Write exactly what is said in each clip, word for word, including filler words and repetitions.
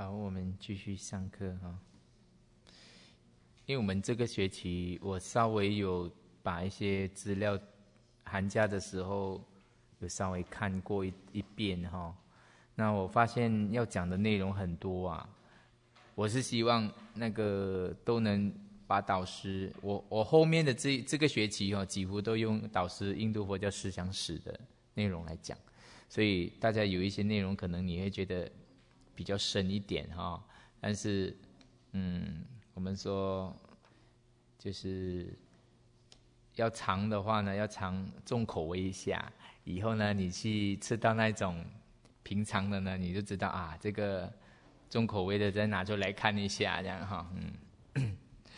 好，我们继续上课哈。因为我们这个学期我稍微有把一些资料，寒假的时候有稍微看过一一遍哈。那我发现要讲的内容很多啊，我是希望那个都能把导师，我我后面的这这个学期哈，几乎都用导师印度佛教思想史的内容来讲，所以大家有一些内容可能你会觉得比较深一点哈，但是嗯，我们说就是要尝的话呢，要尝重口味一下，以后呢你去吃到那种平常的呢，你就知道啊，这个重口味的再拿出来看一下，这样哈，嗯。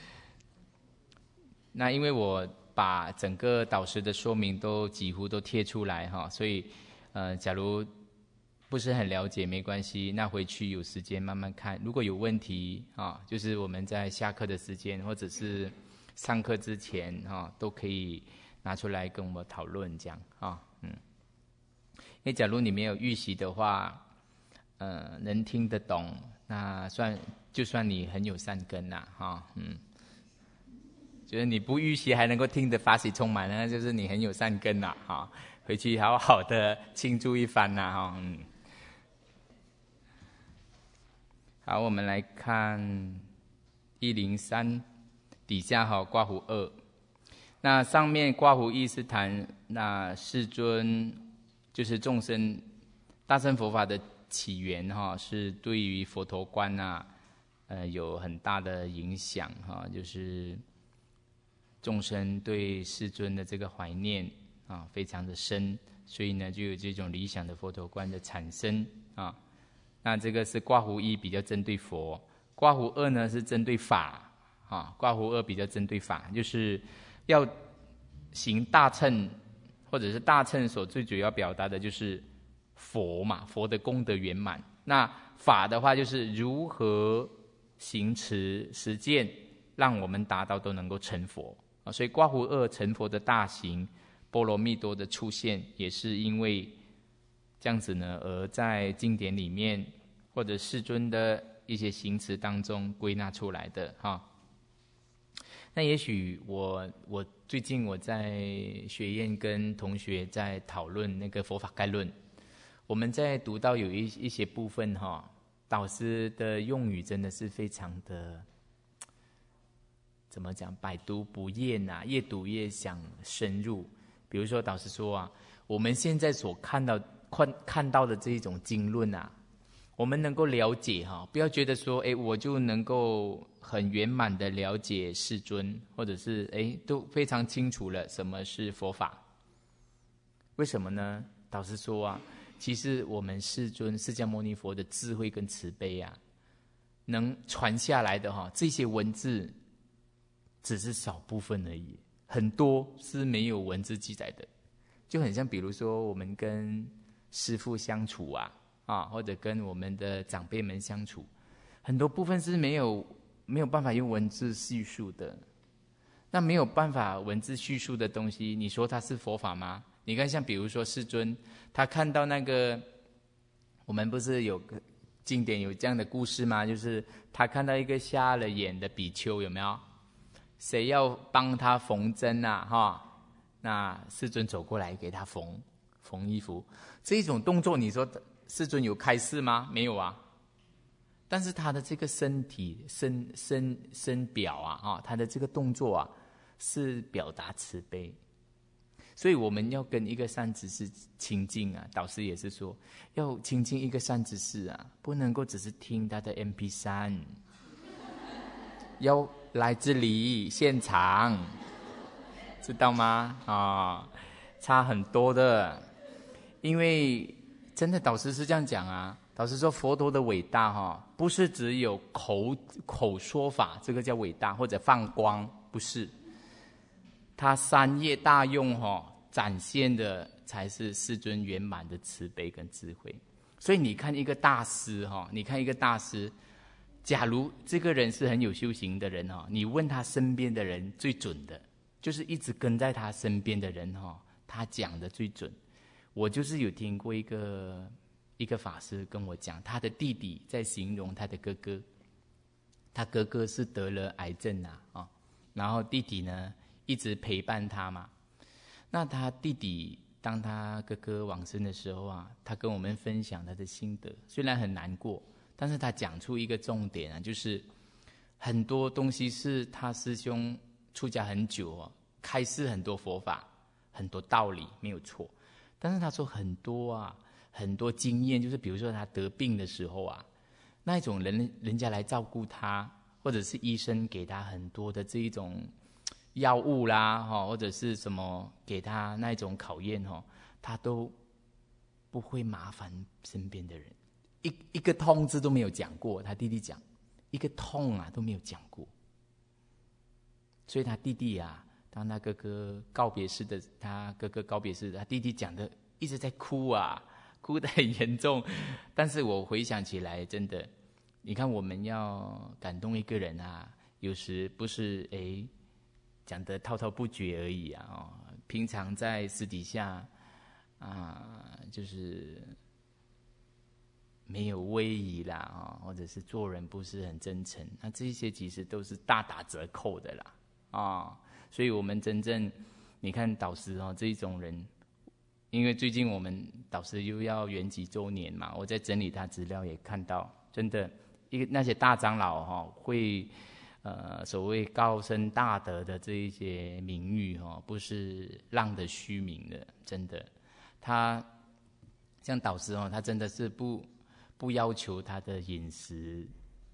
那因为我把整个导师的说明都几乎都贴出来哈，所以呃，假如不是很了解没关系，那回去有时间慢慢看。如果有问题啊，就是我们在下课的时间或者是上课之前哈，都可以拿出来跟我们讨论这样啊，嗯。因为假如你没有预习的话，呃，能听得懂，那算就算你很有善根啦，哈，嗯。就是你不预习还能够听得法喜充满，那就是你很有善根啦，哈，回去好好的庆祝一番啦，哈，嗯。好，我们来看一零三底下哈刮胡二，那上面刮胡一是谈那世尊就是众生大乘佛法的起源哈，是对于佛陀观啊，呃有很大的影响哈，就是众生对世尊的这个怀念啊，非常的深，所以呢，就有这种理想的佛陀观的产生啊。那这个是刮胡一比较针对佛，刮胡二呢是针对法啊。刮胡二比较针对法，就是要行大乘，或者是大乘所最主要表达的就是佛嘛，佛的功德圆满。那法的话，就是如何行持实践，让我们达到都能够成佛。啊，所以刮胡二成佛的大行波罗蜜多的出现，也是因为这样子呢，而在经典里面或者世尊的一些行持当中归纳出来的哈。那也许我我最近我在学院跟同学在讨论那个佛法概论，我们在读到有一一些部分哈，导师的用语真的是非常的。怎么讲？百读不厌啊，越读越想深入。比如说，导师说啊，我们现在所看到、看看到的这一种经论啊，我们能够了解哈，不要觉得说，哎，我就能够很圆满的了解世尊，或者是哎，都非常清楚了什么是佛法。为什么呢？导师说啊，其实我们世尊释迦牟尼佛的智慧跟慈悲啊，能传下来的哈，这些文字。只是少部分而已，很多是没有文字记载的，就很像比如说我们跟师父相处啊，啊或者跟我们的长辈们相处，很多部分是没有没有办法用文字叙述的。那没有办法文字叙述的东西，你说它是佛法吗？你看，像比如说世尊，他看到那个，我们不是有个经典有这样的故事吗？就是他看到一个瞎了眼的比丘，有没有？谁要帮他缝针啊？哈，那世尊走过来给他缝缝衣服，这种动作，你说世尊有开示吗？没有啊。但是他的这个身体身身身表啊，哈，他的这个动作啊，是表达慈悲。所以我们要跟一个善知识亲近啊，导师也是说，要亲近一个善知识啊，不能够只是听他的 M P 三，要来这里现场，知道吗？啊、哦，差很多的。因为真的导师是这样讲啊，导师说佛陀的伟大哈、哦，不是只有口口说法，这个叫伟大，或者放光，不是。他三业大用哈、哦，展现的才是世尊圆满的慈悲跟智慧。所以你看一个大师哈、哦，你看一个大师。假如这个人是很有修行的人哈，你问他身边的人最准的，就是一直跟在他身边的人哈，他讲的最准。我就是有听过一个一一个法师跟我讲，他的弟弟在形容他的哥哥，他哥哥是得了癌症啊，哦，然后弟弟呢一直陪伴他嘛。那他弟弟当他哥哥往生的时候啊，他跟我们分享他的心得，虽然很难过，但是他讲出一个重点啊，就是很多东西是他师兄出家很久哦，开示很多佛法，很多道理没有错，但是他说很多啊，很多经验，就是比如说他得病的时候啊，那一种人人家来照顾他，或者是医生给他很多的这一种药物啦，或者是什么给他那一种考验，他都不会麻烦身边的人，一一个痛字都没有讲过。他弟弟讲一个痛啊都没有讲过，所以他弟弟啊，当他哥哥告别式的，他哥哥告别式的，他弟弟讲的一直在哭啊，哭得很严重。但是我回想起来，真的，你看我们要感动一个人啊，有时不是哎讲得滔滔不绝而已啊，哦，平常在私底下啊，就是没有威仪啦，啊，或者是做人不是很真诚，那这些其实都是大打折扣的啦，啊，所以我们真正你看导师哦这一种人，因为最近我们导师又要圆寂周年嘛，我在整理他资料也看到，真的一个那些大长老哈，哦，会。呃，所谓高深大德的这一些名誉哦，不是浪得虚名的，真的。他像导师哦，他真的是不不要求他的饮食，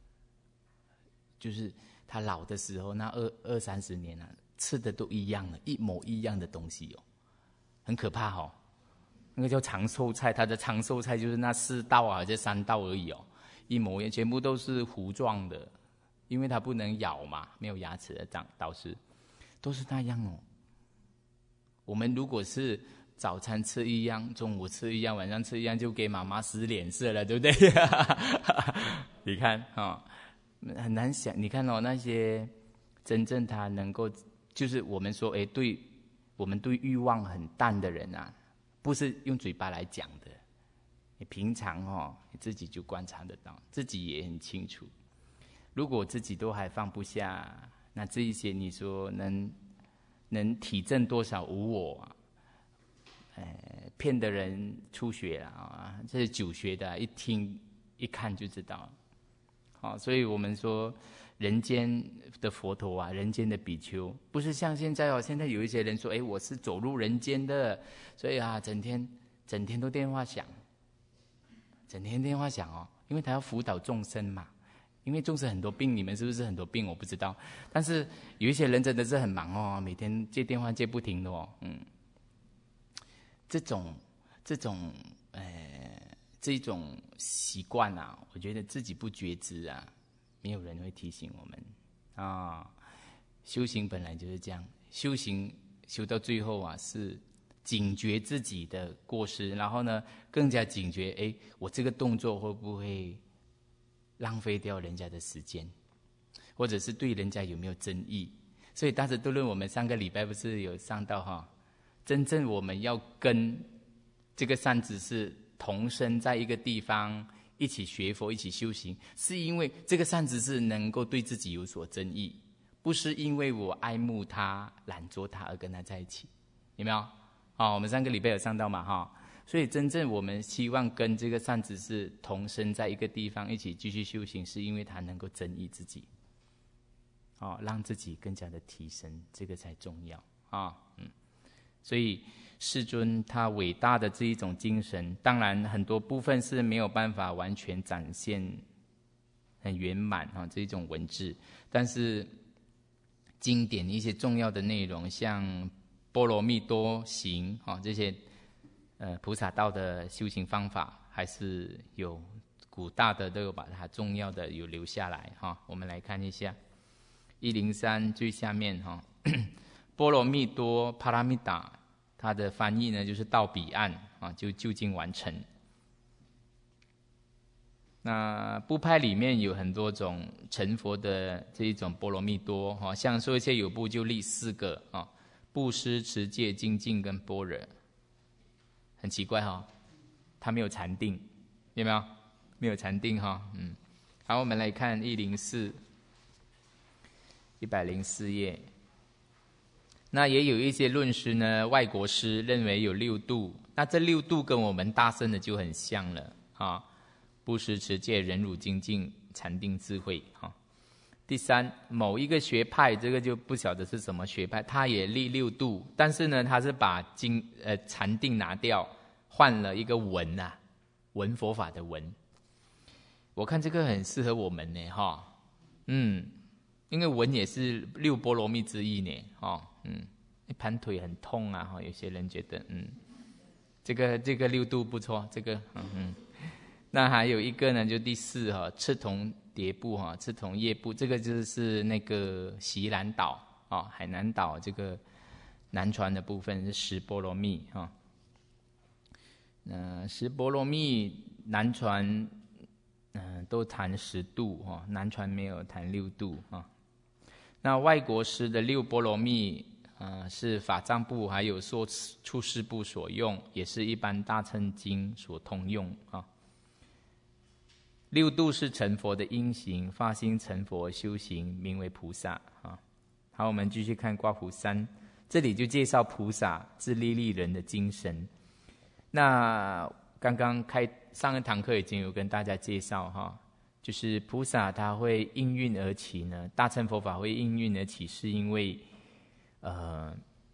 就是他老的时候那二二三十年啊，吃的都一样的，一模一样的东西哦，很可怕哦。那个叫长寿菜，他的长寿菜就是那四道啊，这三道而已哦，一模一样，全部都是糊状的。因为他不能咬嘛，没有牙齿的长导师，都是那样哦。我们如果是早餐吃一样，中午吃一样，晚上吃一样，就给妈妈使脸色了，对不对？你看哦，很难想。你看哦，那些真正他能够，就是我们说，哎，对我们对欲望很淡的人啊，不是用嘴巴来讲的，你平常哦，你自己就观察得到，自己也很清楚。如果自己都还放不下，那这一些你说能能体证多少无我啊？呃，骗的人出血了啊！这是酒学的，一听一看就知道。好，所以我们说人间的佛陀啊，人间的比丘，不是像现在哦。现在有一些人说，哎，我是走入人间的，所以啊，整天整天都电话响，整天电话响哦，因为他要辅导众生嘛。因为众生很多病，你们是不是很多病？我不知道，但是有一些人真的是很忙哦，每天接电话接不停的哦，嗯，这种这种呃这种习惯啊，我觉得自己不觉知啊，没有人会提醒我们啊。修行本来就是这样，修行修到最后啊，是警觉自己的过失，然后呢，更加警觉，哎，我这个动作会不会浪费掉人家的时间，或者是对人家有没有争议？所以大智度论我们上个礼拜不是有上到哈，真正我们要跟这个善知识同生在一个地方，一起学佛，一起修行，是因为这个善知识能够对自己有所争议，不是因为我爱慕他、懒惰他而跟他在一起，有没有？哦，我们上个礼拜有上到嘛哈。所以真正我们希望跟这个善知识同生在一个地方，一起继续修行，是因为他能够增益自己，哦，让自己更加的提升，这个才重要啊。嗯，所以世尊他伟大的这一种精神，当然很多部分是没有办法完全展现很圆满啊，这一种文字，但是经典一些重要的内容，像波罗蜜多行啊这些。呃，菩萨道的修行方法还是有古大的都有把它重要的有留下来哈。我们来看一下一零三最下面哈，波罗蜜多帕拉蜜达，它的翻译呢就是到彼岸啊，就就近完成。那部派里面有很多种成佛的这一种波罗蜜多哈，像说一些有部就立四个啊，布施、持戒、精进跟般若。很奇怪哈，他没有禅定， 有没有？没有禅定哈，嗯。好，我们来看一零四，一百零四页。那也有一些论师呢，外国师认为有六度，那这六度跟我们大乘的就很像了啊，布施、持戒、忍辱、精进、禅定、智慧哈。第三，某一个学派，这个就不晓得是什么学派，他也立六度，但是呢，他是把经呃禅定拿掉，换了一个闻啊，闻佛法的闻。我看这个很适合我们呢哈，嗯，因为闻也是六波罗蜜之一呢哈，嗯，一盘腿很痛啊哈，有些人觉得嗯，这个这个六度不错，这个嗯嗯。那还有一个呢，就第四哈，赤铜蝶部哈，赤铜叶部，这个就是那个锡兰岛啊，海南岛这个南传的部分是十波罗蜜哈。那十波罗蜜南传，嗯、呃，都谈十度哈，南传没有谈六度哈。那外国师的六波罗蜜，呃，是法藏部还有说出世部所用，也是一般大乘经所通用啊。六度是成佛的因行，发心成佛修行，名为菩萨啊。好，我们继续看刮胡三，这里就介绍菩萨自利利人的精神。那刚刚开上一堂课已经有跟大家介绍哈，就是菩萨他会应运而起呢，大乘佛法会应运而起，是因为呃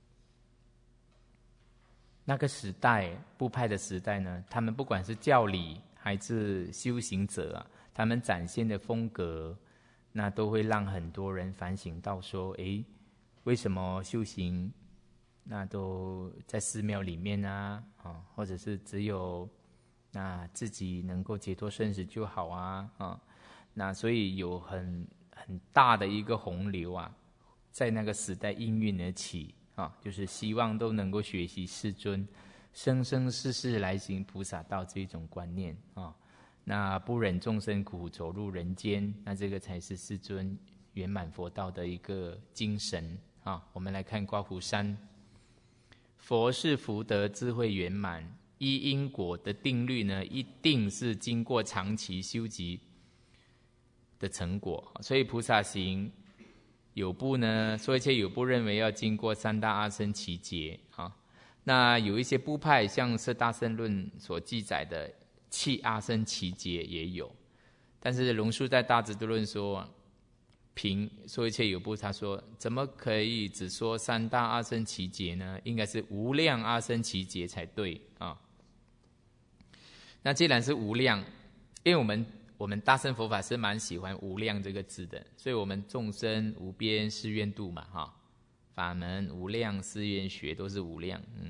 那个时代部派的时代呢，他们不管是教理还是修行者啊，他们展现的风格，那都会让很多人反省到说，诶，为什么修行那都在寺庙里面啊，啊，或者是只有那自己能够解脱生死就好啊，啊，那所以有很很大的一个洪流啊，在那个时代应运而起啊，就是希望都能够学习世尊生生世世来行菩萨道这一种观念啊，那不忍众生苦，走入人间，那这个才是世尊圆满佛道的一个精神啊。我们来看刮胡三，佛是福德智慧圆满，依因果的定律呢，一定是经过长期修集的成果，所以菩萨行有部呢，说一切有部认为要经过三大阿僧祇劫啊。那有一些部派，像是大乘论所记载的七阿僧祇劫也有，但是龙树在大智度论说，凭说一切有部，他说怎么可以只说三大阿僧祇劫呢？应该是无量阿僧祇劫才对啊。那既然是无量，因为我们我们大乘佛法是蛮喜欢无量这个字的，所以我们众生无边誓愿度嘛哈。法门无量，誓愿学都是无量，嗯。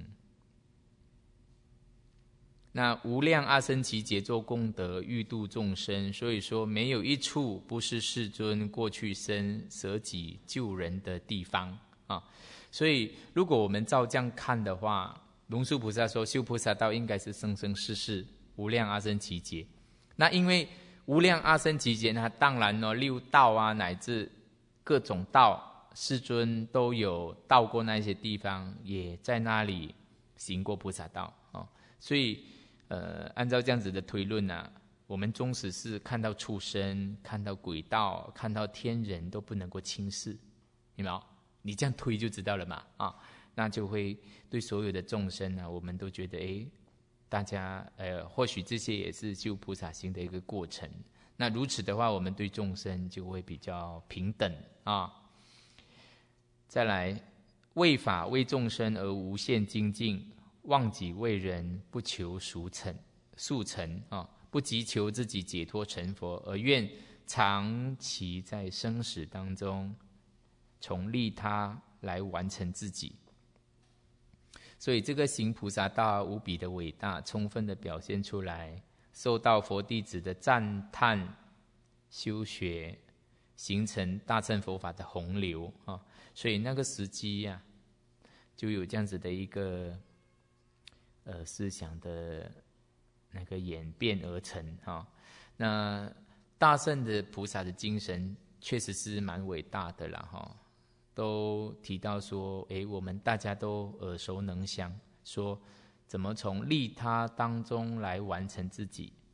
那无量阿僧祇劫做功德，欲度众生，所以说没有一处不是世尊过去生舍己救人的地方啊。所以如果我们照这样看的话，龙树菩萨说修菩萨道应该是生生世世无量阿僧祇劫。那因为无量阿僧祇劫，那当然呢，六道啊，乃至各种道。世尊都有到过那些地方，也在那里行过菩萨道哦。所以，呃，按照这样子的推论啊，我们纵使是看到畜生、看到鬼道、看到天人都不能够轻视，有没有？你这样推就知道了嘛啊，那就会对所有的众生啊，我们都觉得，哎，大家呃，或许这些也是修菩萨行的一个过程。那如此的话，我们对众生就会比较平等啊。再来，为法为众生而无限精进，忘己为人，不求速成速成啊，不急求自己解脱成佛，而愿长期在生死当中，从利他来完成自己。所以这个行菩萨道无比的伟大，充分的表现出来，受到佛弟子的赞叹、修学，形成大乘佛法的洪流啊。所以那个时机呀、啊，就有这样子的一个呃思想的那个演变而成哈。那大乘的菩萨的精神确实是蛮伟大的啦哈，都提到说，哎，我们大家都耳熟能详，说怎么从利他当中来完成自己。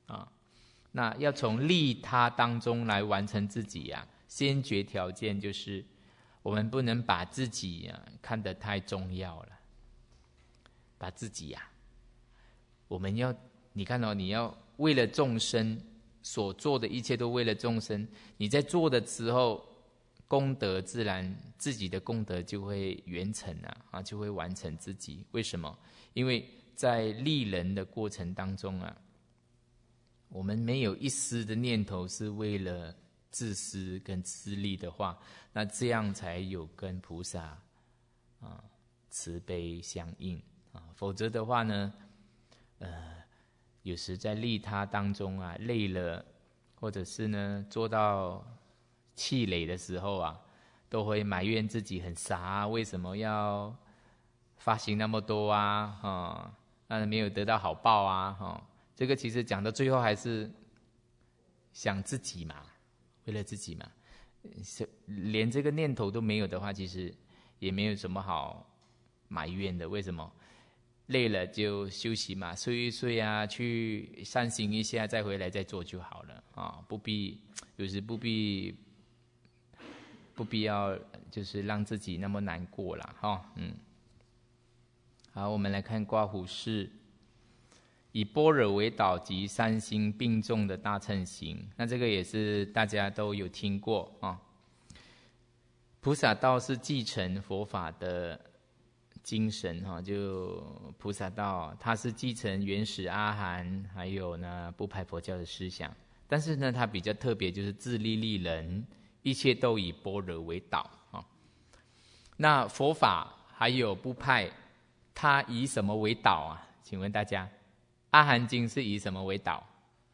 啊。那要从利他当中来完成自己呀、啊，先决条件就是我们不能把自己啊看得太重要了，把自己呀、啊，我们要你看哦，你要为了众生所做的一切都为了众生，你在做的时候，功德自然自己的功德就会圆成啊，啊就会完成自己。为什么？因为在利人的过程当中啊，我们没有一丝的念头是为了自私跟自利的话，那这样才有跟菩萨啊慈悲相应啊。否则的话呢，呃，有时在利他当中啊累了，或者是呢做到气馁的时候啊，都会埋怨自己很傻，为什么要发行那么多啊？哈，那没有得到好报啊？哈。这个其实讲到最后还是想自己嘛，为了自己嘛，连这个念头都没有的话，其实也没有什么好埋怨的。为什么？累了就休息嘛，睡一睡啊，去散心一下，再回来再做就好了啊，不必有时不必不必要就是让自己那么难过了哈。嗯，好，我们来看刮胡是。以般若为导及三心并重的大乘行，那这个也是大家都有听过啊。菩萨道是继承佛法的精神哈，就菩萨道它是继承原始阿含还有呢部派佛教的思想，但是呢它比较特别，就是自利利人，一切都以般若为导啊。那佛法还有部派，它以什么为导啊？请问大家？阿含经是以什么为导？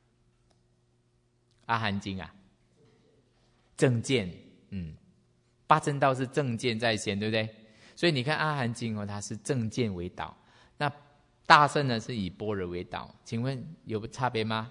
阿含经啊，正见，嗯，八正道是正见在先，对不对？所以你看阿含经哦，它是正见为导。那大乘呢是以般若为导，请问有差别吗？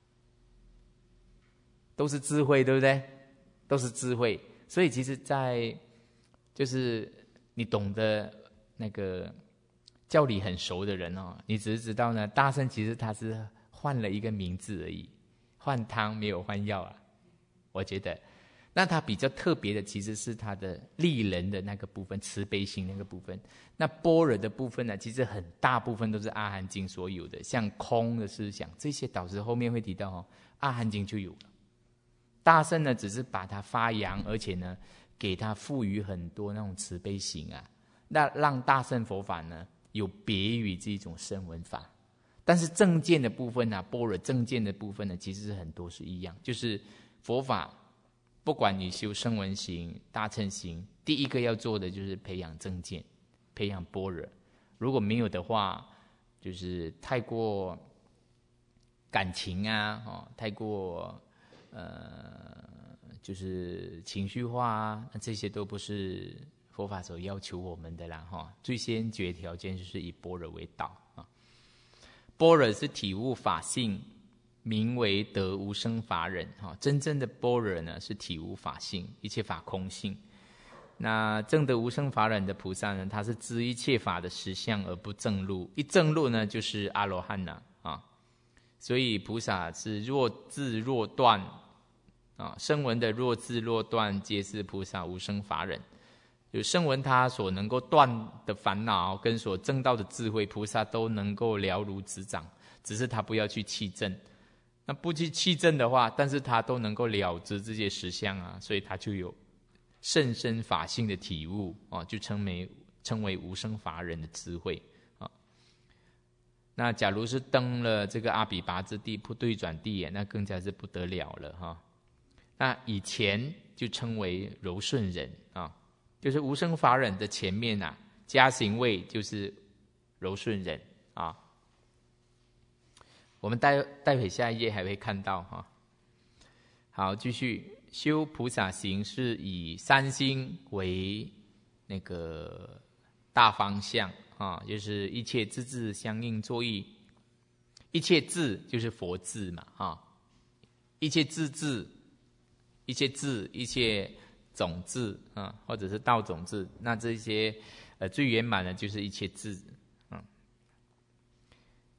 都是智慧，对不对？都是智慧。所以其实在就是你懂得那个教理很熟的人哦，你只是知道呢，大乘其实它是换了一个名字而已，换汤没有换药啊。我觉得，那它比较特别的其实是它的利人的那个部分，慈悲心那个部分。那般若的部分呢，其实很大部分都是阿含经所有的，像空的思想这些，导师后面会提到哦，阿含经就有了。大乘呢，只是把它发扬，而且呢，给它赋予很多那种慈悲心啊，那让大乘佛法呢。有别于这种声闻法，但是正见的部分啊，般若正见的部分呢，其实很多是一样，就是佛法，不管你修声闻行、大乘行，第一个要做的就是培养正见，培养般若。如果没有的话，就是太过感情啊，哦，太过呃，就是情绪化啊，这些都不是佛法所要求我们的啦，哈，最先决条件就是以般若为导啊。般若是体悟法性，名为得无生法忍哈。真正的般若呢，是体悟法性，一切法空性。那证得无生法忍的菩萨呢，他是知一切法的实相而不证入，一证入呢，就是阿罗汉了啊。所以菩萨是若智若断啊，声闻的若智若断，皆是菩萨无生法忍。有声闻他所能够断的烦恼跟所证到的智慧，菩萨都能够了如指掌，只是他不要去弃证。那不去弃证的话，但是他都能够了知这些实相啊，所以他就有甚深法性的体悟啊，就称为称为无生法忍的智慧啊。那假如是登了这个阿比拔之地，不对转地眼，那更加是不得了了哈。那以前就称为柔顺忍啊。就是无生法忍的前面啊，加行位就是柔顺忍啊。我们待待会下一页还会看到哈。好，继续修菩萨行是以三心为那个大方向啊，就是一切智智相应作意，一切智就是佛智嘛啊，一切智智，一切智，一切。种子啊，或者是道种子，那这些呃最圆满的就是一切智。嗯，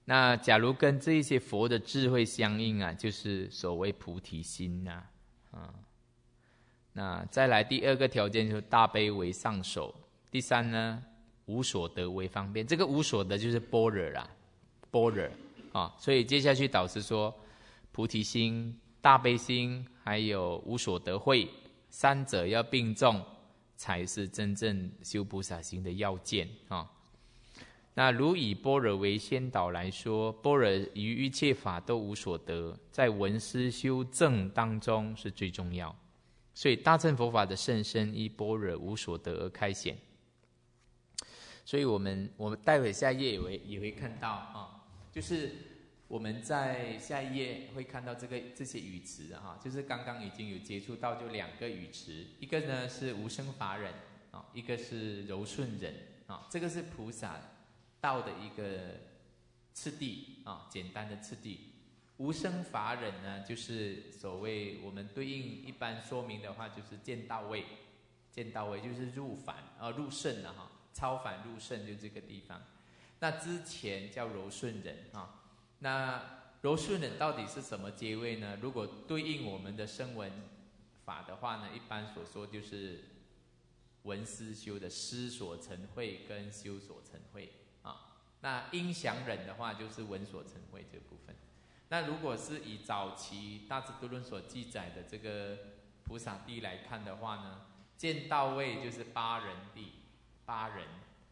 那假如跟这些佛的智慧相应啊，就是所谓菩提心呐、啊。啊，那再来第二个条件就是大悲为上首，第三呢，无所得为方便。这个无所得就是般若啦，般若啊。所以接下去导师说，菩提心、大悲心，还有无所得慧，三者要并重，才是真正修菩萨行的要件啊。那如以般若为先导来说，般若于一切法都无所得，在闻思修证当中是最重要。所以大乘佛法的甚深依般若无所得而开显。所以我们我们待会下一页也会也会看到啊，就是我们在下一页会看到这个这些语词啊，就是刚刚已经有接触到，就两个语词，一个呢是无生法忍啊，一个是柔顺忍啊，这个是菩萨道的一个次第啊，简单的次第。无生法忍呢，就是所谓我们对应一般说明的话，就是见到位，见到位就是入凡啊，入圣了哈，超凡入圣就这个地方。那之前叫柔顺忍啊，那柔顺忍到底是什么阶位呢？如果对应我们的声闻法的话呢，一般所说就是闻思修的思所成慧跟修所成慧。那音响忍的话，就是闻所成慧这部分。那如果是以早期大智度论所记载的这个菩萨地来看的话呢，见到位就是八人地，八人。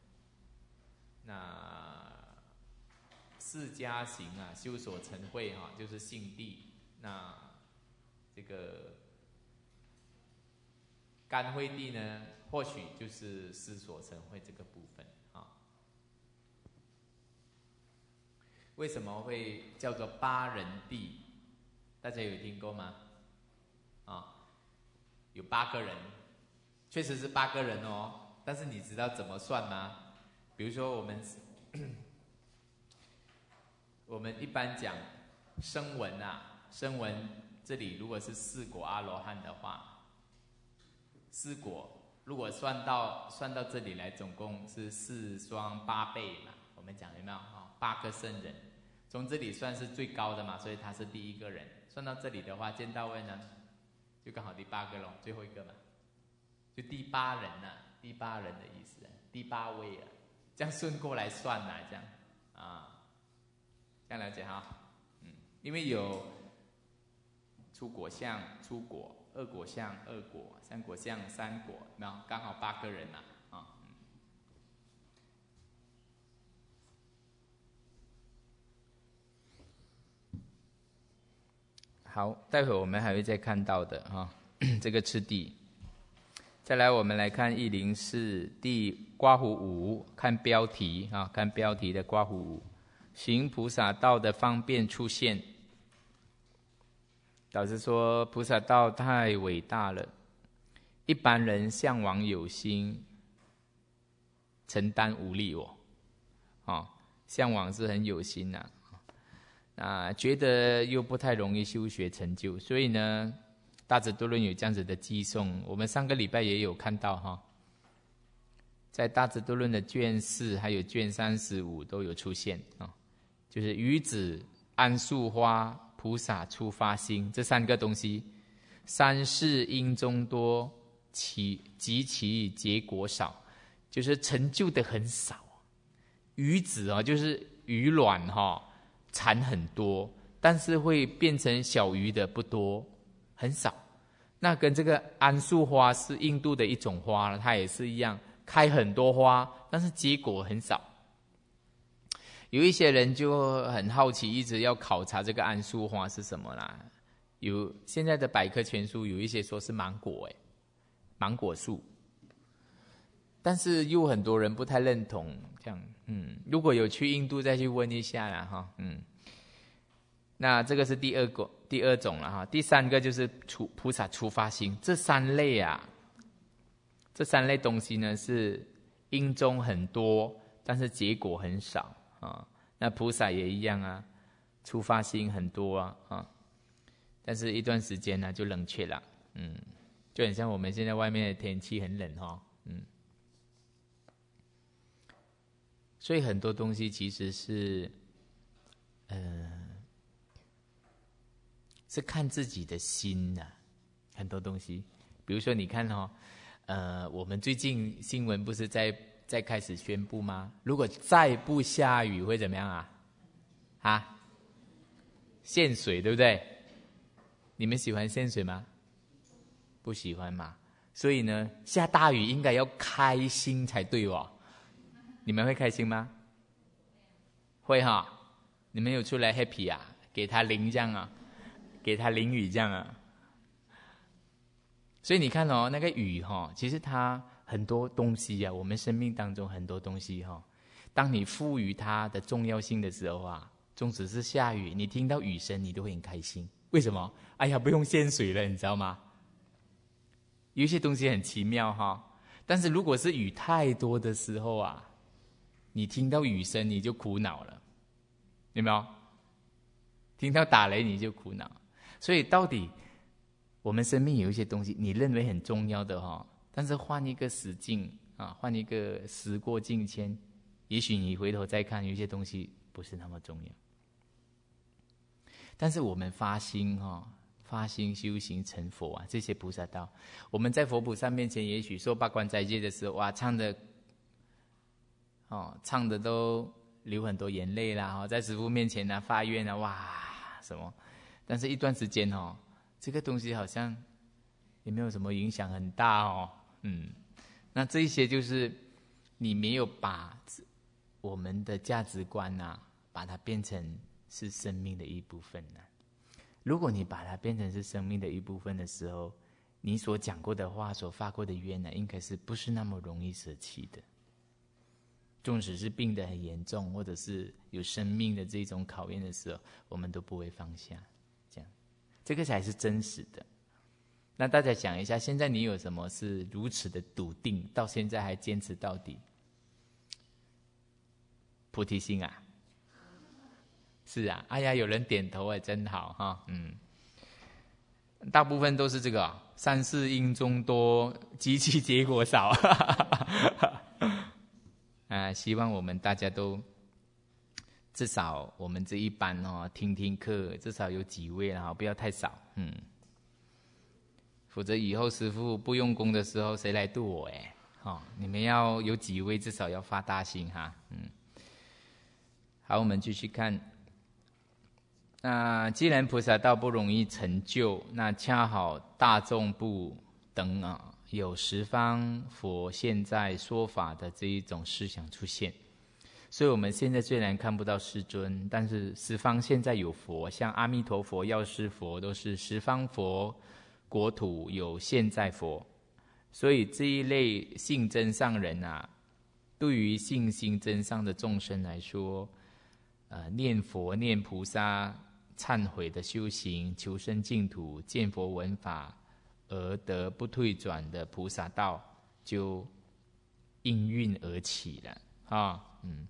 那释迦行啊，修所成慧哈、啊，就是信地。那这个干慧地呢，或许就是思所成慧这个部分。为什么会叫做八人地？大家有听过吗？啊，有八个人，确实是八个人哦。但是你知道怎么算吗？比如说我们我们一般讲声闻啊，声闻这里如果是四果阿罗汉的话，四果如果算到算到这里来，总共是四双八倍嘛。我们讲有没有啊？八个圣人。从这里算是最高的嘛，所以他是第一个人。算到这里的话，见到位呢，就刚好第八个咯，最后一个嘛，就第八人呐、啊，第八人的意思、啊，第八位啊，这样顺过来算呐、啊，这样啊，这样了解哈，嗯，因为有出果相、出果，二果相、二果，三果相、三果，没有，刚好八个人呐、啊。好，待会我们还会再看到的哈，这个次第。再来，我们来看一零四第刮胡五，看标题啊，看标题的刮胡五，行菩萨道的方便出现。导师说，菩萨道太伟大了，一般人向往有心，承担无力哦，啊，向往是很有心呐、啊。啊，觉得又不太容易修学成就，所以呢，大智度论有这样子的寄送，我们上个礼拜也有看到哈，在大智度论的卷四还有卷三十五都有出现啊，就是于子、安树花、菩萨出发心这三个东西，三世因中多，其及其结果少，就是成就的很少。于子啊，就是鱼卵哈。产很多，但是会变成小鱼的不多，很少。那跟这个桉树花是印度的一种花，它也是一样，开很多花，但是结果很少。有一些人就很好奇，一直要考察这个桉树花是什么啦。有现在的百科全书有一些说是芒果，哎，芒果树，但是又很多人不太认同。这样，嗯，如果有去印度再去问一下啦，哈，嗯，那这个是第二个第二种了哈，第三个就是出菩萨出发心，这三类啊，这三类东西呢是因中很多，但是结果很少啊。那菩萨也一样啊，出发心很多啊啊，但是一段时间呢就冷却了，嗯，就很像我们现在外面的天气很冷哈，嗯。所以很多东西其实是是看自己的心呐、啊。很多东西，比如说你看哦，呃，我们最近新闻不是在在开始宣布吗？如果再不下雨会怎么样啊？啊，限水，对不对？你们喜欢限水吗？不喜欢嘛。所以呢，下大雨应该要开心才对哦。你们会开心吗？会哈。你们有出来 happy 啊？给他淋这样啊，给他淋雨这样啊。所以你看哦，那个雨哈，其实它很多东西啊，我们生命当中很多东西哈，当你赋予它的重要性的时候啊，纵使是下雨，你听到雨声，你都会很开心。为什么？哎呀，不用限水了，你知道吗？有一些东西很奇妙哈，但是如果是雨太多的时候啊，你听到雨声你就苦恼了，有没有？听到打雷你就苦恼。所以到底我们生命有一些东西你认为很重要的哈，但是换一个时境啊，换一个时过境迁，也许你回头再看，有一些东西不是那么重要。但是我们发心哈，发心修行成佛啊，这些菩萨道，我们在佛菩萨面前，也许受八关斋戒的时候，哇，唱的哦，唱的都流很多眼泪啦，哦，在师父面前呢、啊、发愿啊，哇，什么？但是一段时间哦，这个东西好像也没有什么影响很大哦，嗯，那这一些就是你没有把我们的价值观啊，把它变成是生命的一部分呢、啊。如果你把它变成是生命的一部分的时候，你所讲过的话，所发过的愿呢，应该是不是那么容易舍弃的。纵使是病得很严重，或者是有生命的这种考验的时候，我们都不会放下。这样，这个才是真实的。那大家想一下，现在你有什么是如此的笃定，到现在还坚持到底？菩提心啊，是啊，哎呀，有人点头哎，真好哈，嗯，大部分都是这个善事因中多，积其结果少。啊，希望我们大家都至少我们这一班哦，听听课，至少有几位啦，不要太少，嗯，否则以后师父不用功的时候，谁来度我哎？哦，你们要有几位，至少要发大心哈，嗯。好，我们继续看。那既然菩萨道不容易成就，那恰好大众部等啊，有十方佛现在说法的这一种思想出现。所以我们现在虽然看不到世尊，但是十方现在有佛，像阿弥陀佛、药师佛都是十方佛国土有现在佛。所以这一类信真上人啊，对于信心真上的众生来说，呃，念佛、念菩萨、忏悔的修行、求生净土、见佛闻法而得不退转的菩萨道，就应运而起了啊，嗯。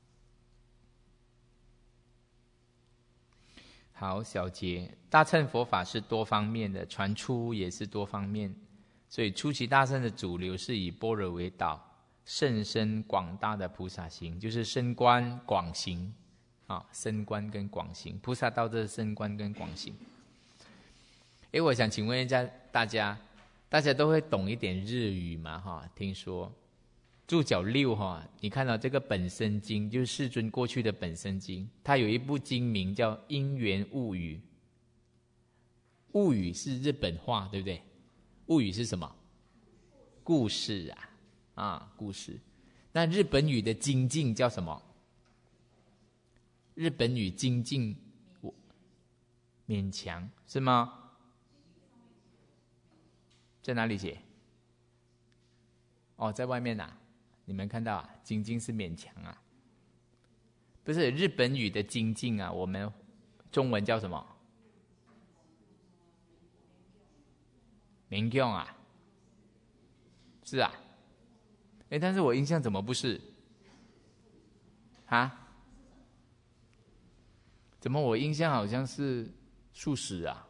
好，小节大乘佛法是多方面的，传出也是多方面，所以初期大乘的主流是以般若为导，甚深广大的菩萨行，就是深观广行。啊，深观跟广行，菩萨道这是深观跟广行。诶，我想请问一下大家，大家都会懂一点日语吗？哈，听说注脚六哈，你看到这个本生经，就是世尊过去的本生经，它有一部经名叫《因缘物语》。物语是日本话，对不对？物语是什么？故事啊，啊，故事。那日本语的精进叫什么？日本语精进，勉强是吗？在哪里写？哦，在外面啊，你们看到啊，精进是勉强啊，不是日本语的精进啊，我们中文叫什么？勉強啊，是啊，哎，但是我印象怎么不是？啊？怎么我印象好像是素食啊？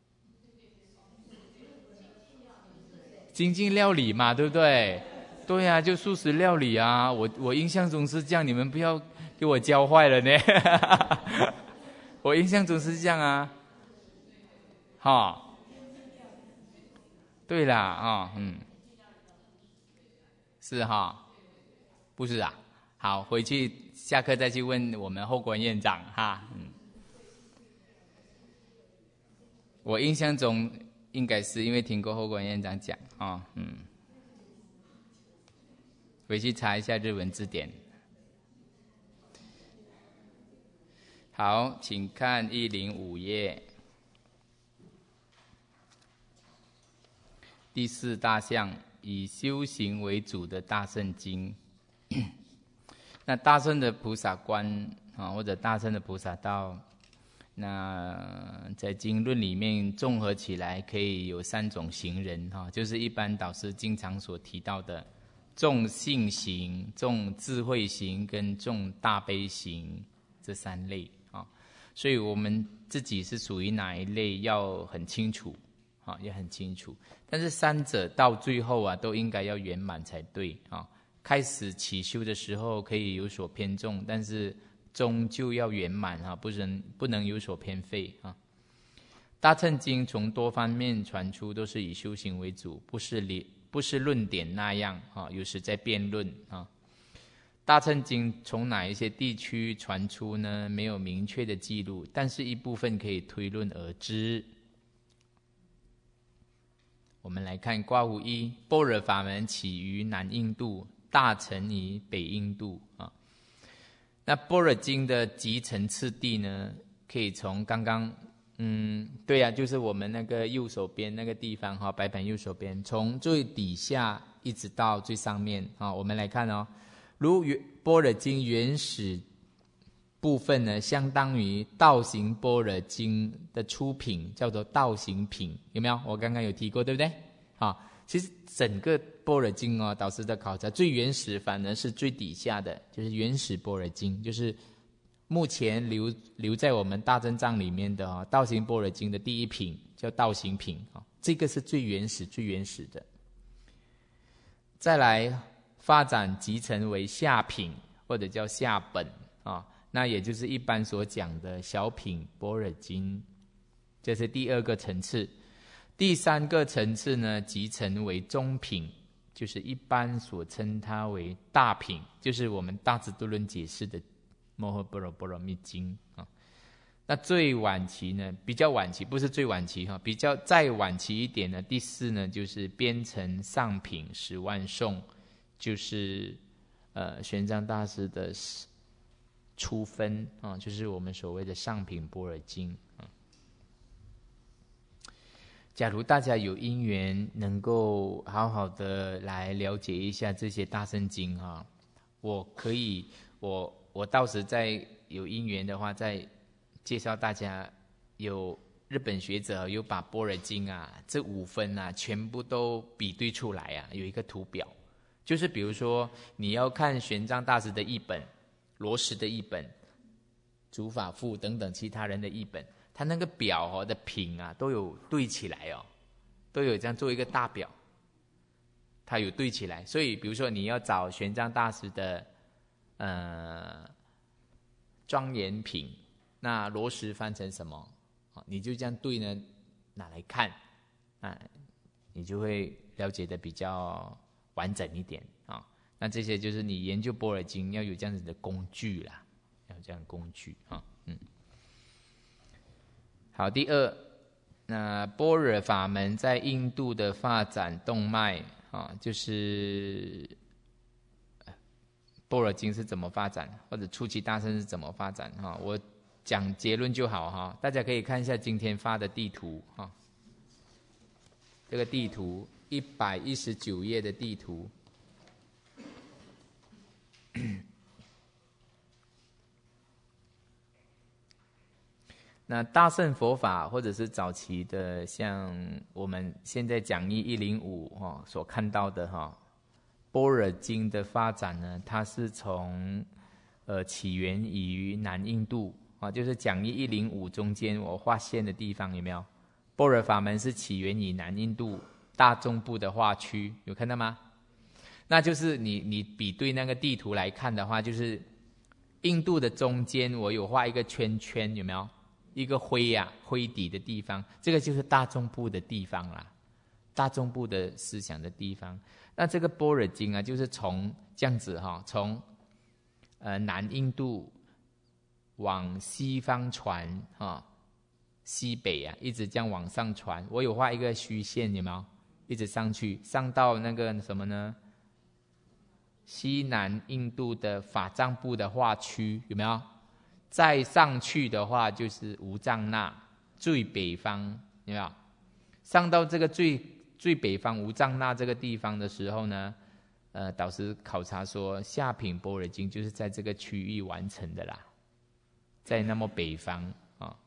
精进料理嘛，对不对？对啊，就素食料理啊。我我印象中是这样，你们不要给我教坏了呢。我印象中是这样啊。 哈、哦，对啦，啊、哦，嗯，是哈、哦，不是啊？好，回去下课再去问我们后官院长哈，嗯，我印象中应该是因为听过后官院长讲啊、哦，嗯，回去查一下日文字典。好，请看一零五页，第四大项，以修行为主的大乘经。那大乘的菩萨观啊，或者大乘的菩萨道，那在经论里面综合起来，可以有三种行人哈，就是一般导师经常所提到的重信行、重智慧行跟重大悲行这三类。所以我们自己是属于哪一类要很清楚，啊，也很清楚。但是三者到最后啊，都应该要圆满才对啊。开始起修的时候可以有所偏重，但是终究要圆满啊，不能不能有所偏废啊。大乘经从多方面传出，都是以修行为主，不是理不是论点那样啊，有时在辩论啊。大乘经从哪一些地区传出呢？没有明确的记录，但是一部分可以推论而知。我们来看刮胡一，般若法门起于南印度，大成于北印度啊。那般若经的集成次第呢，可以从刚刚嗯，对呀、啊，就是我们那个右手边那个地方哈，白板右手边，从最底下一直到最上面啊，我们来看哦。如般若经原始部分呢，相当于道行般若经的出品，叫做道行品，有没有？我刚刚有提过，对不对？啊，其实整个般若经哦，导师的考察最原始反而是最底下的，就是原始般若经，就是目前留留在我们大正藏里面的啊，道行般若经的第一品叫道行品啊，这个是最原始最原始的。再来发展集成为下品或者叫下本啊，那也就是一般所讲的小品般若经，这是第二个层次。第三个层次呢，集成为中品，就是一般所称它为大品，就是我们大智度论解释的摩诃般若波罗蜜经啊。那最晚期呢，比较晚期，不是最晚期哈，比较再晚期一点呢，第四呢就是编成上品十万颂。就是呃玄奘大师的初分啊，就是我们所谓的上品般若经啊。假如大家有因缘能够好好的来了解一下这些大乘经啊，我可以我我到时再有因缘的话，再介绍大家。有日本学者有把般若经啊这五分啊全部都比对出来啊，有一个图表。就是比如说你要看玄奘大师的译本、罗什的译本、竺法富等等其他人的译本，他那个表哦的品啊都有对起来哦，都有这样做一个大表，它有对起来。所以比如说你要找玄奘大师的呃庄严品，那罗什翻成什么？你就这样对呢拿来看啊，你就会了解的比较完整一点啊，那这些就是你研究般若经要有这样子的工具啦，要有这样的工具啊，嗯。好，第二，那般若法门在印度的发展动脉啊，就是般若经是怎么发展，或者初期大乘是怎么发展哈？我讲结论就好哈，大家可以看一下今天发的地图哈，这个地图。一百一十九页的地图，那大乘佛法或者是早期的，像我们现在讲义一零五哈所看到的哈，般若经的发展呢，它是从呃起源于南印度啊，就是讲义一零五中间我画线的地方有没有？般若法门是起源于南印度。大中部的画区有看到吗？那就是你你比对那个地图来看的话，就是印度的中间我有画一个圈圈，有没有？ 一个灰呀、啊、灰底的地方，这个就是大众部的地方啦，大众部的思想的地方。那这个般若经啊，就是从这样子哈，从呃南印度往西方传啊，西北啊，一直这样往上传。我有画一个虚线，有没有？一直上去，上到那个什么呢？西南印度的法藏部的化区，有没有？再上去的话就是无藏那最北方，有没有？上到这个最最北方无藏那这个地方的时候呢，呃，导师考察说，下品般若经就是在这个区域完成的啦，在那么北方啊、哦。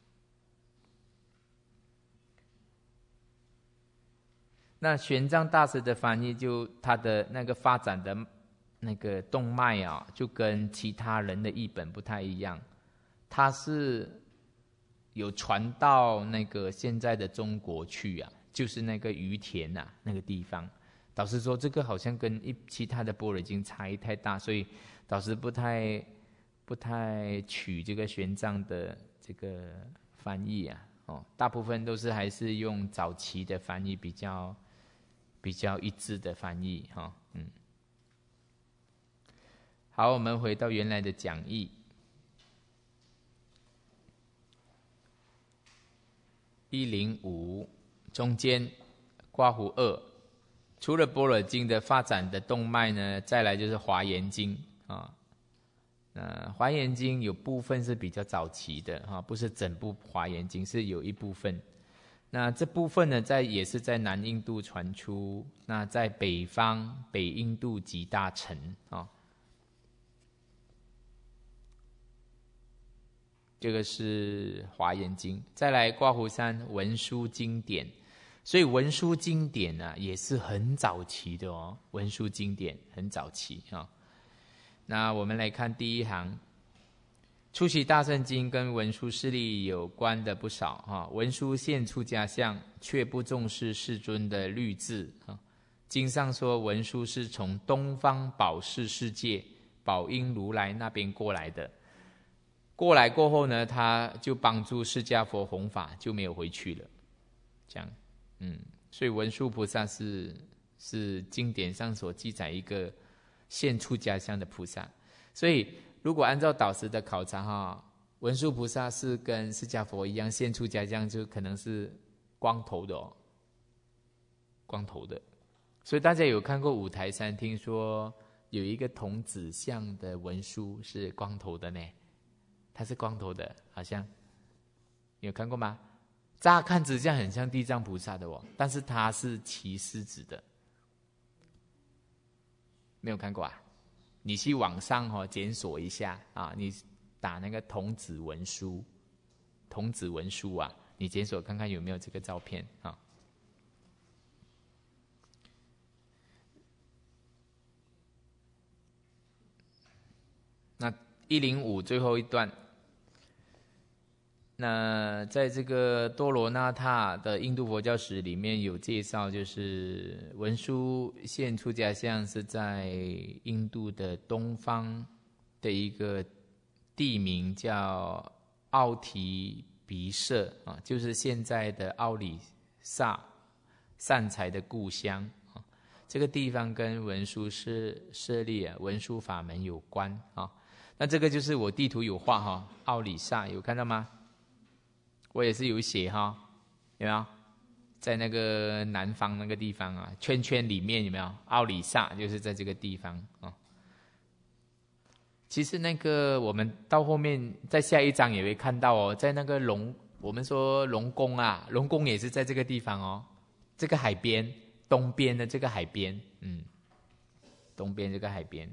那玄奘大师的翻译就他的那个发展的那个动脉啊，就跟其他人的译本不太一样，他是有传到那个现在的中国去啊，就是那个于田啊那个地方。导师说这个好像跟一其他的般若经差异太大，所以导师不太不太取这个玄奘的这个翻译啊，哦，大部分都是还是用早期的翻译比较比较一致的翻译哈、哦，嗯。好，我们回到原来的讲义。一零五中间括弧二，除了般若经的发展的动脉呢，再来就是华严经啊。那华严经有部分是比较早期的哈，不是整部华严经，是有一部分。那这部分呢，在也是在南印度传出，那在北方北印度集大成啊。这个是华严经，再来括弧三文殊经典，所以文殊经典呢、啊、也是很早期的哦，文殊经典很早期啊、哦。那我们来看第一行，出席大乘经跟文殊势力有关的不少哈、哦。文殊现出家相，却不重视世尊的律制啊。经上说文殊是从东方宝世世界宝音如来那边过来的。过来过后呢，他就帮助释迦佛弘法，就没有回去了。这样，嗯，所以文殊菩萨是是经典上所记载一个现出家相的菩萨。所以，如果按照导师的考察哈，文殊菩萨是跟释迦佛一样现出家相，就可能是光头的哦，光头的。所以大家有看过五台山，听说有一个童子像的文殊是光头的呢。他是光头的，好像你有看过吗？乍看之下很像地藏菩萨的哦，但是他是骑狮子的，没有看过啊？你去网上哦检索一下啊，你打那个童子文殊，童子文殊啊，你检索看看有没有这个照片啊？那一零五最后一段。那在这个多罗那塔的印度佛教史里面有介绍，就是文殊现出家相是在印度的东方的一个地名叫奥提比舍啊，就是现在的奥里萨善财的故乡啊。这个地方跟文殊是设立啊文殊法门有关啊。那这个就是我地图有画哈，奥里萨有看到吗？我也是有写哈，有没有？在那个南方那个地方啊，圈圈里面有没有？奥里萨就是在这个地方啊。其实那个我们到后面在下一章也会看到哦，在那个龙，我们说龙宫啊，龙宫也是在这个地方哦，这个海边东边的这个海边，嗯，东边这个海边。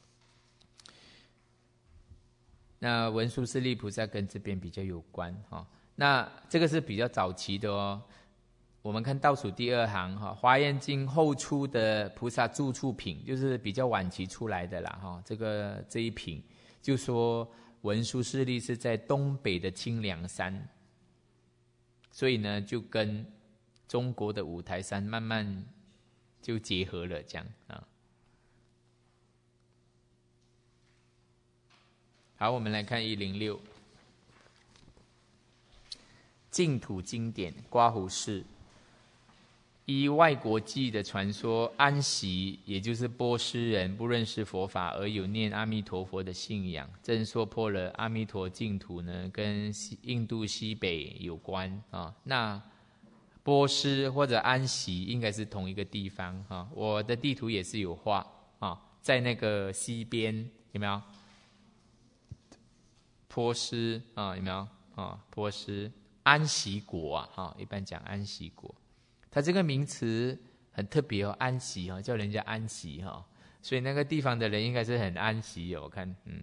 那文殊师利菩萨跟这边比较有关哈、哦。那这个是比较早期的哦。我们看倒数第二行哈，《华严经》后出的菩萨住处品，就是比较晚期出来的啦哈。这个这一品就说文殊师利是在东北的清凉山，所以呢就跟中国的五台山慢慢就结合了这样啊。好，我们来看一零六。 净土经典刮胡是依外国记的传说，安息也就是波斯人不认识佛法而有念阿弥陀佛的信仰，正说破了阿弥陀净土呢跟印度西北有关啊。那波斯或者安息应该是同一个地方啊。我的地图也是有画啊，在那个西边有没有？波斯啊，有没有啊？波斯安息国啊，哈，一般讲安息国。它这个名词很特别哦，安息哦，叫人家安息哈、哦，所以那个地方的人应该是很安息哦。我看，嗯，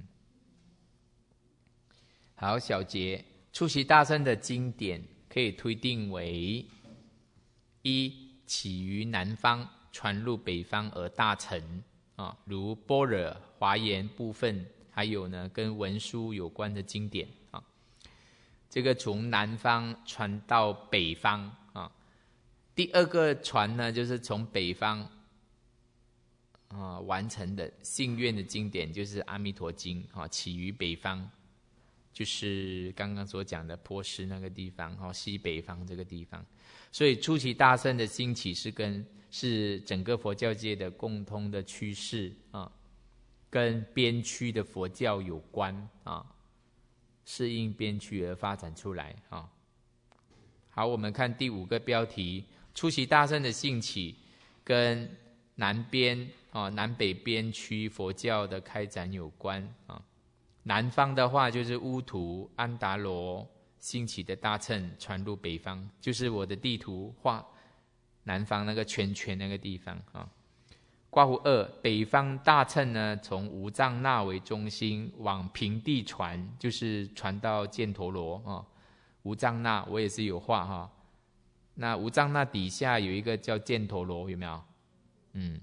好，小节出席大乘的经典可以推定为：一，起于南方，传入北方而大成啊，如般若华严部分，还有呢跟文殊有关的经典啊，这个从南方传到北方。第二个传呢，就是从北方啊完成的信愿的经典，就是《阿弥陀经》啊，起于北方，就是刚刚所讲的波斯那个地方，哈，西北方这个地方。所以初期大乘的兴起是跟是整个佛教界的共通的趋势啊，跟边区的佛教有关啊，适应边区而发展出来啊。好，我们看第五个标题。初期大乘的兴起跟南边啊南北边区佛教的开展有关啊。南方的话就是乌图安达罗兴起的大乘传入北方，就是我的地图画南方那个圈圈那个地方啊。刮胡二，北方大乘呢从无藏那为中心往平地传，就是传到犍陀罗啊。无藏那我也是有画哈。那无藏那底下有一个叫犍陀罗，有没有？嗯，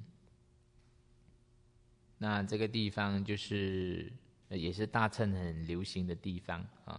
那这个地方就是也是大乘很流行的地方啊。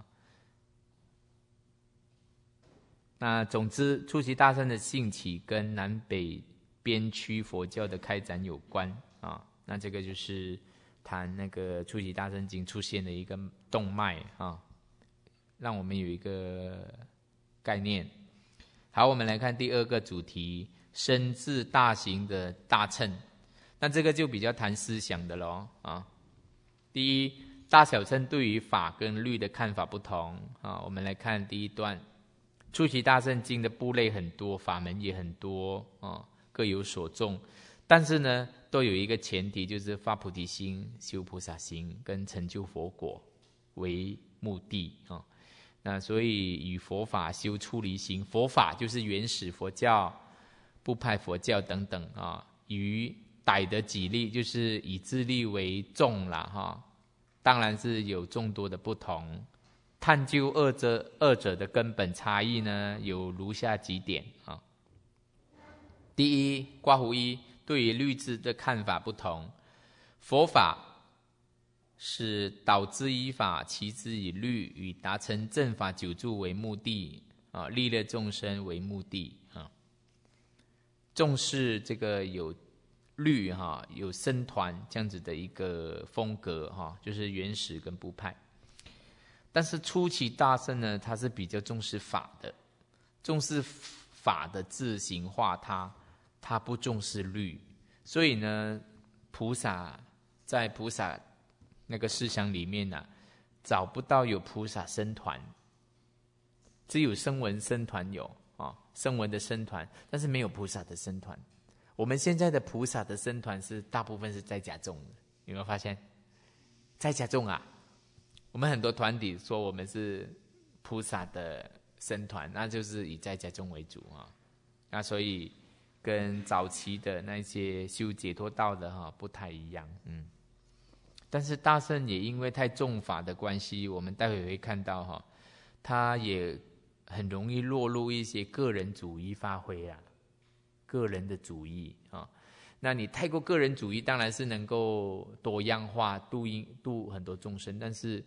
那总之，初期大乘的兴起跟南北边区佛教的开展有关啊。那这个就是谈那个初期大乘经出现的一个动脉啊，让我们有一个概念。好，我们来看第二个主题，深至大型的大乘。那这个就比较谈思想的咯啊。第一，大小乘对于法跟律的看法不同啊。我们来看第一段，初期大乘经的部类很多，法门也很多啊，各有所重，但是呢，都有一个前提，就是发菩提心、修菩萨行跟成就佛果为目的啊。那所以以佛法修出离心，佛法就是原始佛教、部派佛教等等啊。与逮的己力，就是以自力为重啦哈。当然是有众多的不同。探究二者二者的根本差异呢，有如下几点啊。第一，刮胡一对于律知的看法不同，佛法是导之以法，齐之以律，以达成正法久住为目的啊，利乐众生为目的啊。重视这个有律哈，有僧团这样子的一个风格哈，就是原始跟部派。但是初期大乘呢，它是比较重视法的，重视法的自行化他，他不重视律，所以呢，菩萨在菩萨那个思想里面呢、啊，找不到有菩萨僧团，只有声闻僧团有啊，声闻的僧团，但是没有菩萨的僧团。我们现在的菩萨的僧团是大部分是在家众的，有没有发现？在家众啊，我们很多团体说我们是菩萨的僧团，那就是以在家众为主啊。那所以跟早期的那些修解脱道的哈不太一样，嗯。但是大乘也因为太重法的关系，我们待会会看到哈，它也很容易落入一些个人主义发挥啊，个人的主义啊。那你太过个人主义，当然是能够多样化度度很多众生，但是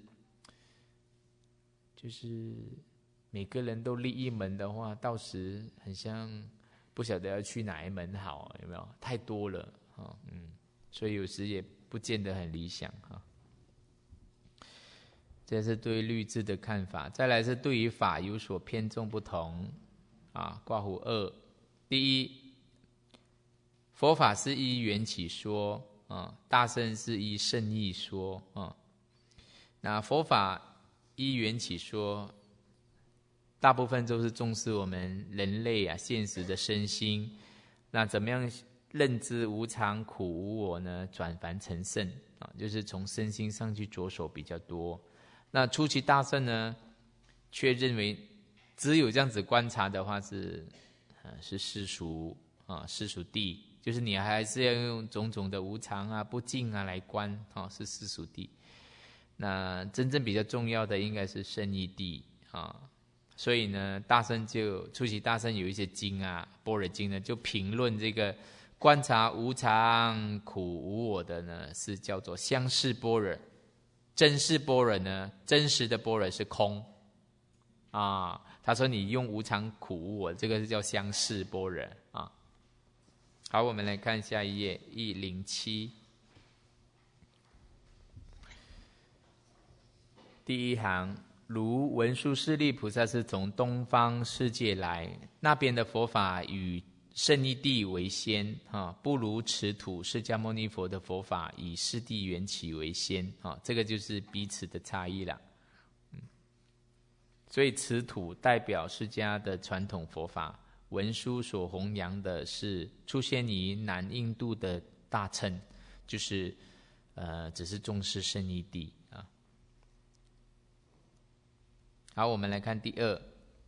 就是每个人都立一门的话，到时很像不晓得要去哪一门好，有没有？太多了啊，嗯，所以有时也不见得很理想哈。 这是对律字的看法。再来是对于法有所偏重不同啊，括弧二。第一，佛法是依缘起说啊，大乘是依圣义说啊。那佛法依缘起说，大部分都是重视我们人类啊现实的身心，那怎么样认知无常苦无我呢？转凡成圣啊，就是从身心上去着手比较多。那初期大乘呢，却认为只有这样子观察的话是，呃，是世俗啊，世俗谛，就是你还是要用种种的无常啊、不净啊来观啊，是世俗谛。那真正比较重要的应该是圣义谛啊。所以呢，大乘就初期大乘有一些经啊，般若经呢，就评论这个观察无常苦无我的呢，是叫做相似般若。真实般若呢，真实的般若是空啊。他说你用无常苦无我，这个是叫相似般若啊。好，我们来看下一页一零七，第一行，如文殊师利菩萨是从东方世界来，那边的佛法与圣义谛为先啊，不如此土释迦牟尼佛的佛法以世谛缘起为先啊，这个就是彼此的差异啦。嗯，所以此土代表释迦的传统佛法，文殊所弘扬的是出现于南印度的大乘，就是呃只是重视圣义谛啊。好，我们来看第二。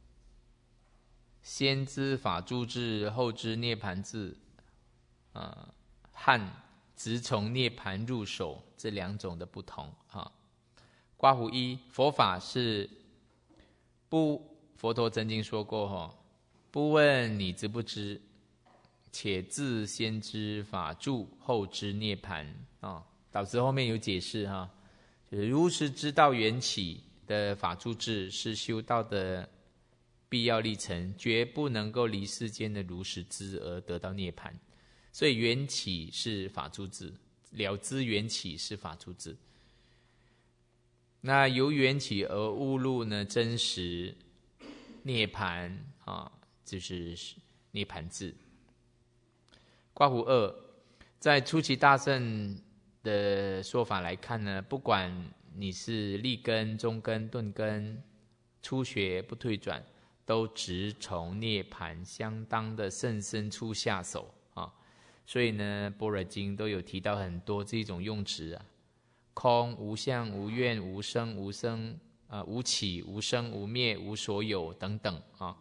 先知法住智，后知涅盘智，呃，和直从涅盘入手这两种的不同啊。括弧一，佛法是不，佛陀曾经说过哈，不问你知不知，且自先知法住，后知涅盘啊。导师后面有解释哈，就是如实知道缘起的法住智是修道的必要历程，绝不能够离世间的如实知而得到涅槃。所以缘起是法住智，了知缘起是法住智。那由缘起而悟入呢真实涅槃啊，就是涅槃智。括弧二，在初期大乘的说法来看呢，不管你是立根、中根、顿根、初学不退转，都直从涅盘相当的甚深处下手啊。所以呢，般若经都有提到很多这种用词啊，空、无相、无愿、无生、无生啊、呃，无起、无生、无灭、无所有等等啊。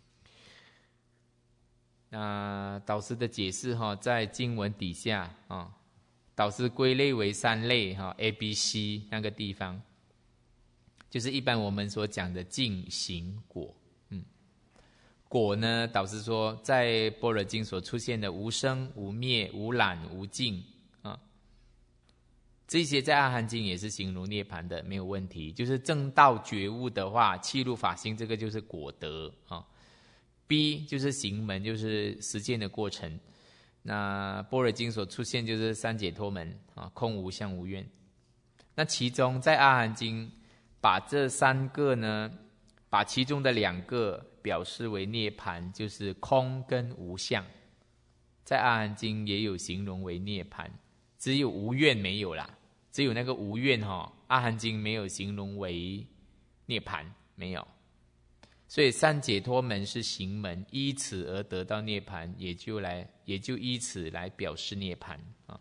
那导师的解释哈，在经文底下啊，导师归类为三类哈 ，A、B、C 那个地方，就是一般我们所讲的净、行、果。果呢，导师说，在般若经所出现的无生、无灭、无染、无尽啊，这些在阿含经也是形容涅槃的，没有问题。就是正道觉悟的话，契入法心，这个就是果德啊。B 就是行门，就是实践的过程。那般若经所出现就是三解脱门啊，空无相无愿。那其中在阿含经把这三个呢，把其中的两个表示为涅槃，就是空跟无相，在阿含经也有形容为涅槃，只有无愿没有啦，只有那个无愿哈、哦，阿含经没有形容为涅槃，没有。所以三解脱门是行门，依此而得到涅槃，也就来也就依此来表示涅槃啊。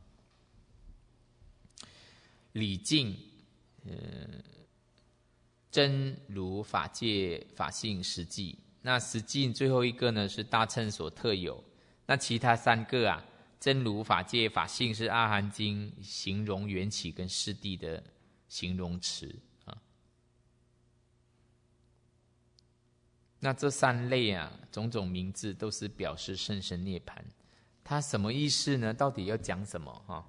理境，呃，真如法界法性实际。那实际最后一个呢是大乘所特有，那其他三个啊，真如法界法性是阿含经形容缘起跟世谛的形容词啊。那这三类啊，种种名字都是表示甚深涅槃，它什么意思呢？到底要讲什么哈？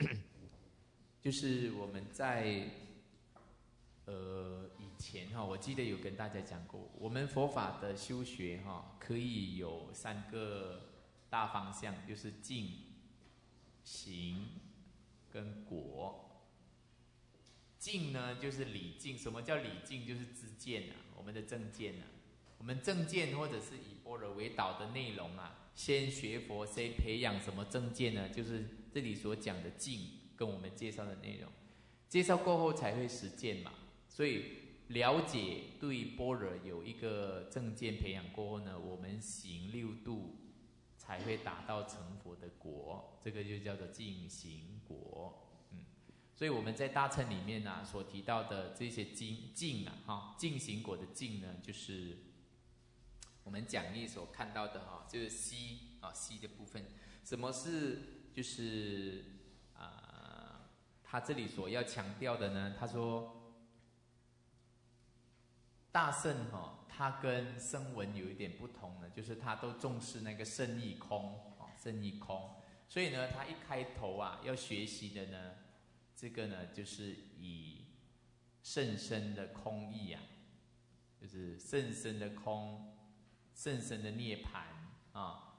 就是我们在呃。以前哈，我记得有跟大家讲过，我们佛法的修学哈，可以有三个大方向，就是净、行跟果。 境呢就是理境。什么叫理境？就是知见啊，我们的正见啊。我们正见或者是以般若为导的内容啊，先学佛，先培养什么正见呢？就是这里所讲的境，跟我们介绍的内容。介绍过后才会实践嘛，所以了解对般若有一个正见培养过后呢，我们行六度才会达到成佛的果，这个就叫做净行果。嗯，所以我们在大乘里面啊所提到的这些净净啊，哈，净行果的净呢，就是我们讲义所看到的哈，就是息啊息的部分。什么是就是啊？呃他这里所要强调的呢，他说大乘哈、哦，它跟声闻有一点不同呢，就是他都重视那个圣义空啊，圣义空。所以呢，他一开头啊要学习的呢，这个呢就是以甚深的空义啊，就是甚深的空。甚深的涅槃啊，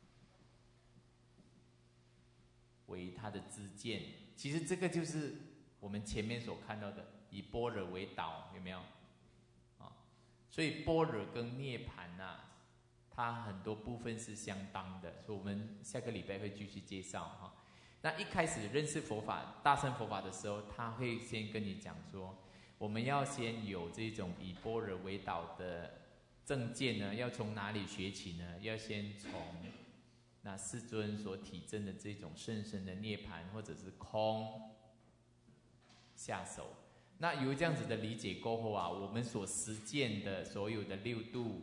为他的知见。其实这个就是我们前面所看到的，以般若为导，有没有？啊，所以般若跟涅槃啊，它很多部分是相当的，所以我们下个礼拜会继续介绍哈。那一开始认识佛法、大乘佛法的时候，他会先跟你讲说，我们要先有这种以般若为导的正见呢，要从哪里学起呢？要先从那世尊所体证的这种甚深的涅槃或者是空下手。那由这样子的理解过后啊，我们所实践的所有的六度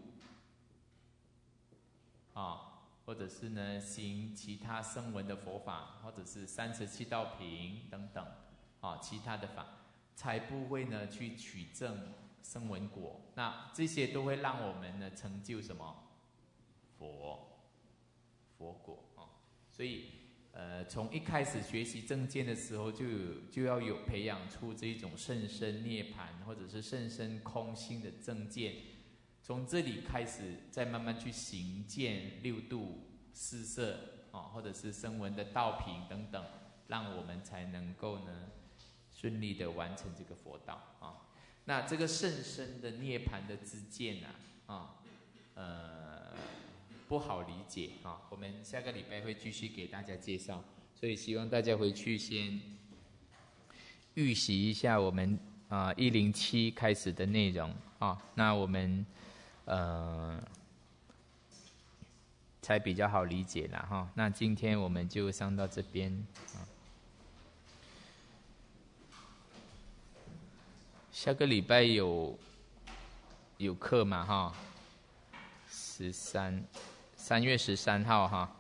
啊，或者是呢行其他声闻的佛法，或者是三十七道品等等啊，其他的法，才不会呢去取证声闻果。那这些都会让我们呢成就什么佛佛果啊。所以呃，从一开始学习正见的时候，就有就要有培养出这种甚深涅槃或者是甚深空性的正见。从这里开始，再慢慢去行见六度、四摄啊，或者是声闻的道品等等，让我们才能够呢顺利的完成这个佛道啊。那这个甚深的涅槃的知见啊，啊，呃，不好理解啊。我们下个礼拜会继续给大家介绍，所以希望大家回去先预习一下我们啊一零七开始的内容啊。那我们呃才比较好理解了哈。那今天我们就上到这边啊。下个礼拜有有课嘛哈？十三，三月十三号哈。